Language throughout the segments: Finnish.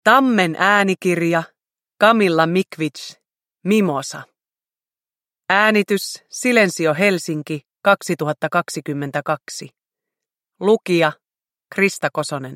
Tammen äänikirja, Camilla Mikvic, Mimosa. Äänitys Silensio Helsinki 2022. Lukija Krista Kosonen.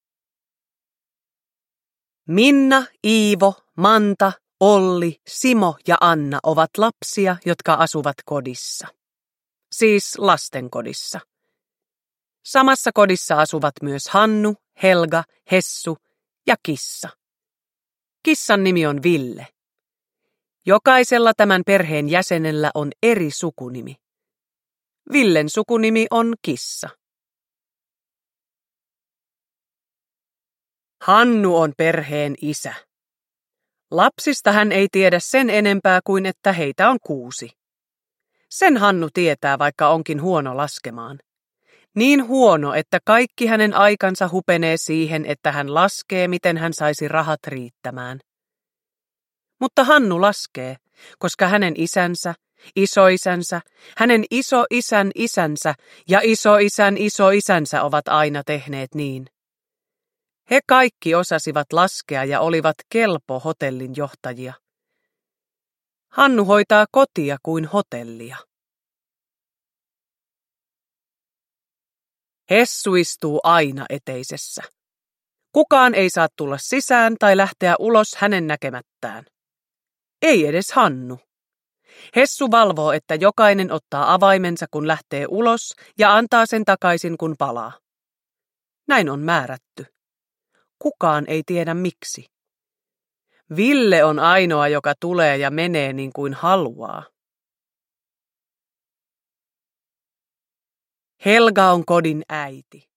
Minna, Iivo, Manta, Olli, Simo ja Anna ovat lapsia, jotka asuvat kodissa. Siis lastenkodissa. Samassa kodissa asuvat myös Hannu, Helga, Hessu ja kissa. Kissan nimi on Ville. Jokaisella tämän perheen jäsenellä on eri sukunimi. Villen sukunimi on kissa. Hannu on perheen isä. Lapsista hän ei tiedä sen enempää kuin että heitä on 6. Sen Hannu tietää, vaikka onkin huono laskemaan. Niin huono, että kaikki hänen aikansa hupenee siihen, että hän laskee, miten hän saisi rahat riittämään. Mutta Hannu laskee, koska hänen isänsä, isoisänsä, hänen isoisän isänsä ja isoisän isoisänsä ovat aina tehneet niin. He kaikki osasivat laskea ja olivat kelpo hotellin johtajia. Hannu hoitaa kotia kuin hotellia. Hessu istuu aina eteisessä. Kukaan ei saa tulla sisään tai lähteä ulos hänen näkemättään. Ei edes Hannu. Hessu valvoo, että jokainen ottaa avaimensa, kun lähtee ulos ja antaa sen takaisin, kun palaa. Näin on määrätty. Kukaan ei tiedä miksi. Ville on ainoa, joka tulee ja menee niin kuin haluaa. Helga on kodin äiti.